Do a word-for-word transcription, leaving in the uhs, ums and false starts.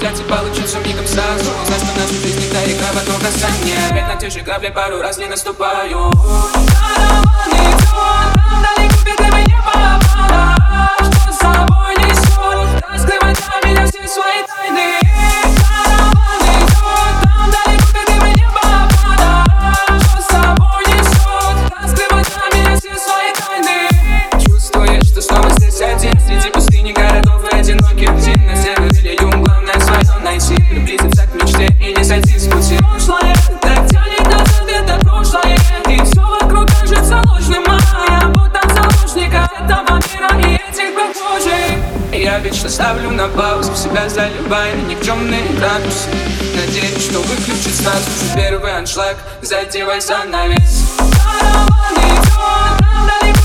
взять и получится мигом сразу. Знать, что наша жизнь это игра в одно касание. Опять на те же грабли пару раз не наступаю. Караван идет, там далеко беды мне попало. Что с собой несет, раскрывать для меня все свои тайны. Караван идет, там далеко беды мне попало. Что с собой несет, раскрывать для меня все свои тайны. Чувствуешь, что снова здесь один среди пустыни городов и одиноких птиц. На севере юг, главное свое найти, приблизиться к мечте и не сойти с пути. Прошлое так тянет назад, это прошлое, и все вокруг кажется ложным. А я будто заложник этого мира и этих прохожих. Я вечно ставлю на паузу, себя заливая никчемные градусы. Надеюсь, что выключит сразу же первый аншлаг, задевай занавес. Караван идет, там далеко